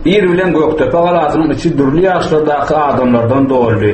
Bir bilen Göktepe galasynyň içi dürli ýaşlardaky adamlardan doldy.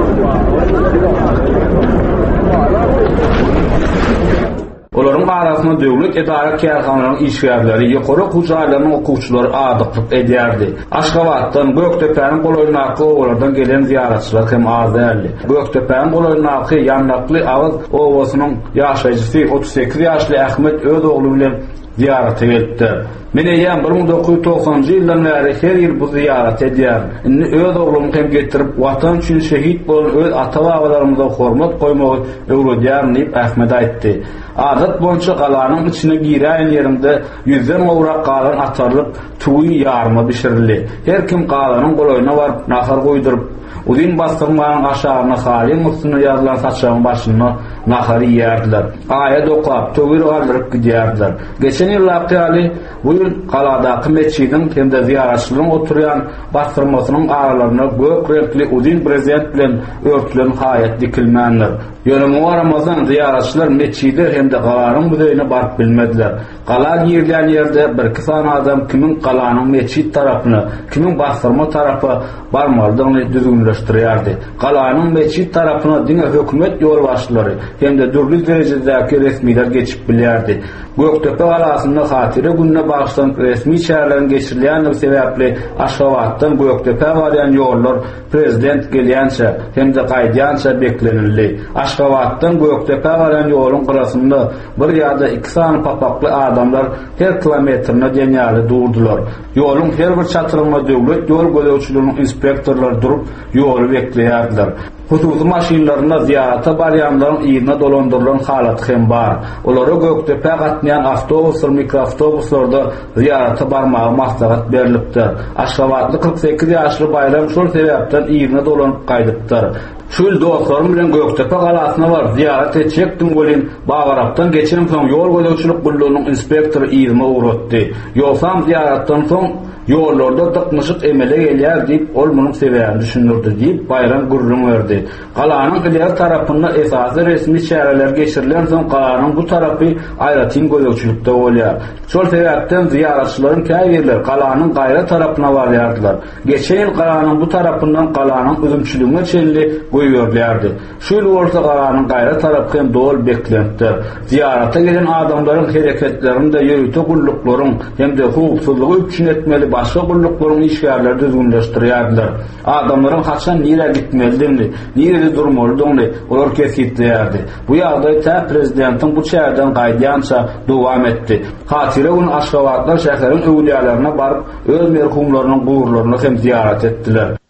Olaryň arasynda döwlet edara kärhanalarynyň işgärleri, ýokary hujaýlaryň okuwçylary adyklyk edýärdi. Aşgabatdan Göktepe'niň goloýnaky owalardan gelen ziyaratçylar hem az däldi. Göktepe'niň goloýnaky ýanlakly Awaz owasynyň ýaşaýjysy 38 ýaşly Ähmet öz ogly bilen ziyarata geldi. Men eýem 1990-njy ýyldan bäri her ýyl bu ziyarat edýär. Indi öz oglumy hem getirip watan üçin şehit bolan öz ata-babalarymyza hormat goýmagy öwredýär diýip Ähmet aýtdy. Adat boýunça galanyň içine giräýän ýerinde ýüzden gowrak galan atarlyk tuý ýarma bişirildi. Her kim galanyň goloýuna baryp nahar goýduryp Udin bastırmanın aşağına Halil Muhsin'e yazılan saçağın başına nahari yerdiler. Ayet okuyup, tövür kaldırıp gidiyordular. Geçen yıllar Ali bu yıl kaladaki meçidin hem de ziyaratçılığın oturuyan bastırmasının aralarına gök renkli Udin prezident bilen örtülen hayat dikilmenler. Yönümü aramazdan ziyaratçılar meçidi hem de kalanın müzeyine barıp bilmediler. Kala girilen yerde bir kısan adam kimin kalanın meçid tarafını, kimin bastırma tarafı barmaldığını düzgünleştiriyordu. Kalanın meçid tarafına dine hükümet yol başları hem de dürlü derecedeki resmiler geçip bilirdi. Göktepe arasında hatire gününe bağışlanan resmi şehirlerin geçirilen sebeple Aşgabat'tan Göktepe varan yollar prezident gelýänçe hem de qaydaýança beklenildi. Aşgabat'tan Göktepe varan yolun qırasında bir ýa-da 2 sany papakly adamlar her kilometrine denýäli durdular. Yolun her bir çatırma döwlet yol gözetçileriniň inspektorlary durup ýoly bekleýärdiler. Hususy maşinlaryna ziyarata barýanlaryň ýygyna dolandyrylan halat hem bar. Olary Göktepe gatnaýan awtobuslar, mikroawtobuslarda ziyarata barmagy maslahat berilipdir. Aşgabatly 48 ýaşly Bayram şol sebäpden ýygyna dolanyp gaýdypdyr. Şol dostlarym bilen Göktepe galasyna bar ziyarat etjekdim bolin Bagarapdan geçen soň ýol gözetçilik gullugynyň inspektory ýygyma uğratdy. Ýolsam ziyaratdan soň ýollarda tıkmışyk emele gelýär diýip ol munyň sebäbini düşünürdi diýip Bayram gurrun berdi. Galanyň ileri tarapynda esasy resmi şäherler geçirilen soň galanyň bu tarapy aýratyn gözetçilikde bolýar. Şol sebäpden ziyaratçylaryň käýerler galanyň gaýra tarapyna barýardylar. Geçen ýyl galanyň bu tarapyndan galanyň üzümçiligine çelli goýberlerdi. Şol bolsa galanyň gaýra tarapy hem dol beklentdir. Ziyarata gelen adamlaryň hereketlerinde ýürüte gulluklaryň hem de hukuksyzlygy üçin etmeli başga gulluklaryň işgärleri düzgünleşdirýärdiler. Adamlaryň haçan nire gitmelidigini, nire durmalydygyny olar kesitdirdi. Bu ýagdaýda prezidentiň bu çäherden gaýdýança dowam etdi. Hatire gün Aşgabatlar şäheriniň öwliyalaryna baryp öz merhumlarynyň gururlaryny hem ziyarat etdiler.